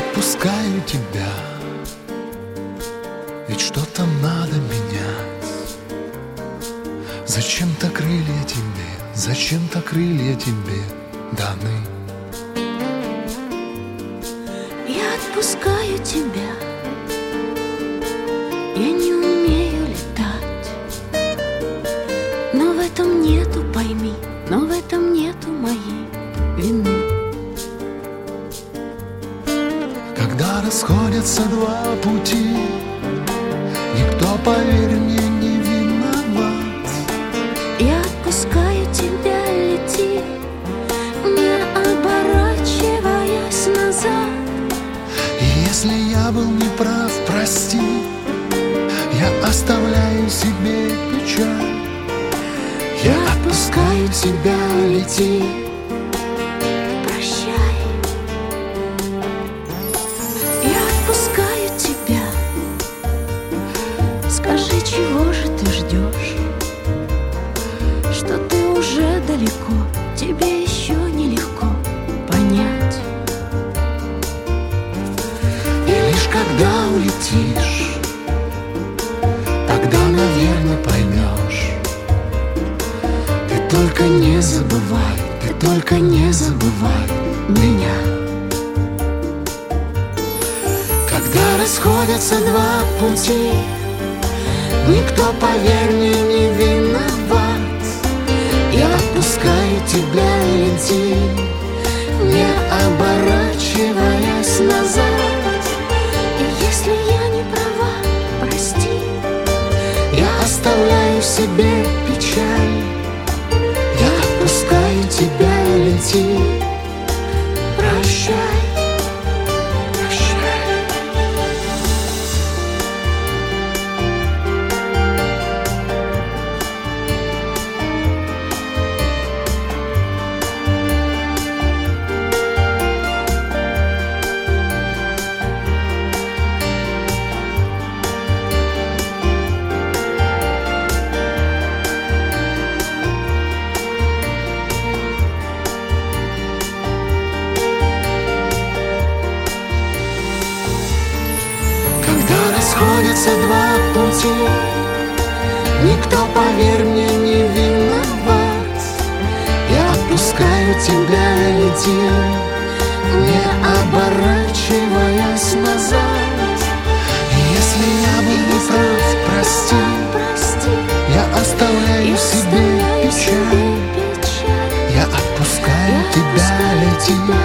отпускаю тебя, ведь что-то надо менять. Зачем-то крылья тебе, зачем-то крылья тебе даны. Я отпускаю тебя, я не умею летать, но в этом нету, пойми, но в этом нету моей вины. Когда расходятся два пути, никто, поверь мне, не виноват. Я отпускаю тебя, лети, не оборачиваясь назад. И если я был неправ, прости, я оставляю себе печаль. Я отпускаю тебя, лети. Прощай. Я отпускаю тебя. Скажи, чего же ты ждешь? Что ты уже далеко, тебе еще нелегко понять. И лишь когда улетишь, тогда, наверное, поймешь. Ты только не забывай, ты только не забывай меня. Когда расходятся два пути, никто, поверь мне, не виноват. Я отпускаю тебя, лети, не оборачиваясь назад. И если я не права, прости. Я оставляю себе печаль. Я отпускаю тебя, лети. Прощай. Расходятся два пути, никто, поверь мне, не виноват. Я отпускаю тебя, лети, не оборачиваясь назад. И если я был неправ, прости, я оставляю себе печаль. Я отпускаю тебя, лети.